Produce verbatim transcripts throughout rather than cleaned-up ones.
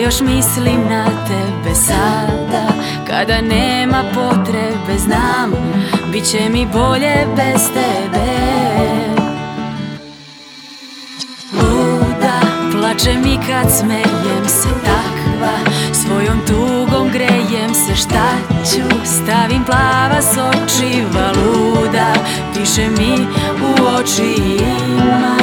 još mislim na tebe sada, kada nema potrebe, znam, bit će mi bolje bez tebe. Luda, plačem i kad smejem se, takva, svojom tugom grejem se. Šta ću, stavim plava s očiva, luda, piše mi u očima.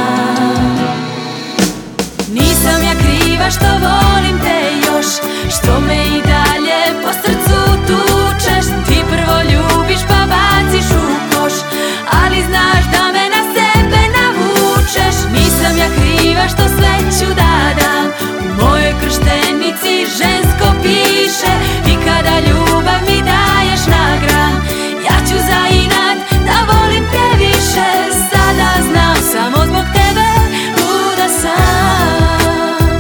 Nisam ja kriva što volim te još, što me i dalje po srcu tučeš. Ti prvo ljubiš pa baciš u koš, ali znaš da me na sebe navučeš. Nisam ja kriva što sve ću da dam, u mojoj krštenici žensko piše. I kada ljubav mi daješ na gram, ja ću za inat da volim te više. Sada znam, samo zbog tebe luda sam.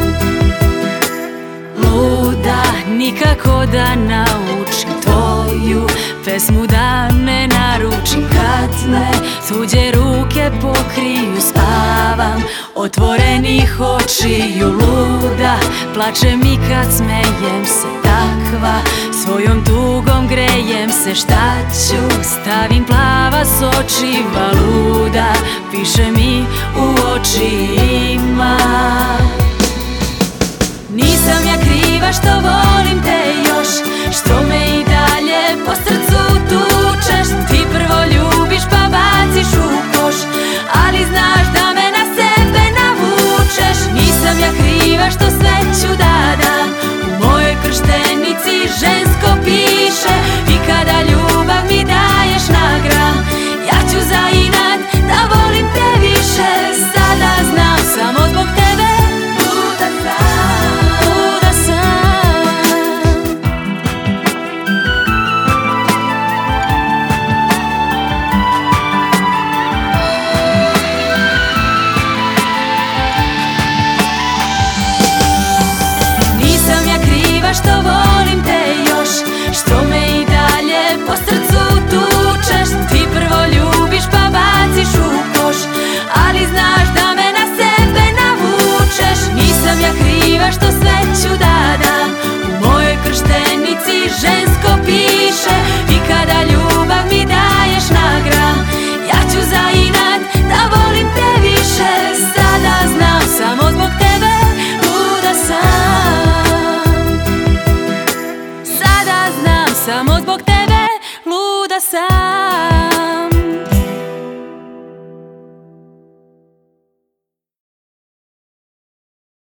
Luda, nikako da naučim tvoju pesmu da ne naručim. Kad me tuđe ruke pokriju, spavam otvorenih očiju. Luda, plačem i kad smejem se, takva, svojom tugom grejem se. Šta ću, stavim plava s očiva, luda, piše mi u očima. Nisam ja kriva što volim te još, što me i dalje po srcu tučeš. Ti prvo ljubiš pa baciš u koš, ali znaš da me na sebe navučeš. Nisam ja kriva što sve ću da dam, u mojoj krštenici žensko piše. I kada ljubav mi daješ na gram, ja ću za inat da volim te više. Sada znam, samo zbog tebe luda sam, luda sam. Nisam ja kriva što volim te još, što me i dalje po srcu tučeš. Ti prvo ljubiš pa baciš u koš, ali znaš da me na sebe navučeš. Nisam ja kriva što sve ću da dam, u mojoj krštenici žensko piše. I kada ljubav mi daješ na gram, ja ću za inat da volim te više. Sada znam, samo zbog tebe luda sam. Sada znam, samo